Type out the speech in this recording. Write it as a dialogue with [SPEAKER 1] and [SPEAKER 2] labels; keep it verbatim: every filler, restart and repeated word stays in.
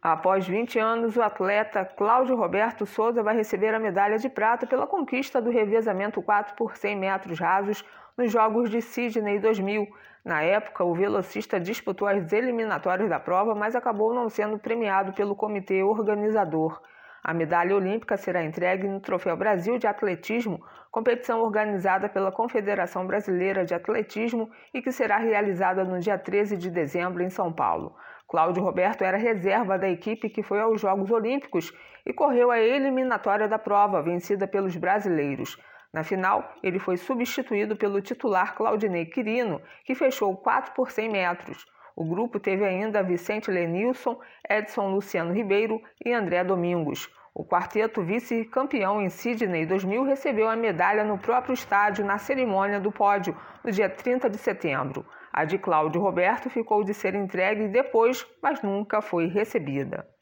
[SPEAKER 1] Após vinte anos, o atleta Cláudio Roberto Souza vai receber a medalha de prata pela conquista do revezamento quatro por cem metros rasos nos Jogos de Sydney dois mil. Na época, o velocista disputou as eliminatórias da prova, mas acabou não sendo premiado pelo comitê organizador. A medalha olímpica será entregue no Troféu Brasil de Atletismo, competição organizada pela Confederação Brasileira de Atletismo e que será realizada no dia treze de dezembro em São Paulo. Cláudio Roberto era reserva da equipe que foi aos Jogos Olímpicos e correu a eliminatória da prova, vencida pelos brasileiros. Na final, ele foi substituído pelo titular Claudinei Quirino, que fechou quatro por cem metros. O grupo teve ainda Vicente Lenilson, Edson Luciano Ribeiro e André Domingos. O quarteto vice-campeão em Sydney dois mil recebeu a medalha no próprio estádio na cerimônia do pódio, no dia trinta de setembro. A de Cláudio Roberto ficou de ser entregue depois, mas nunca foi recebida.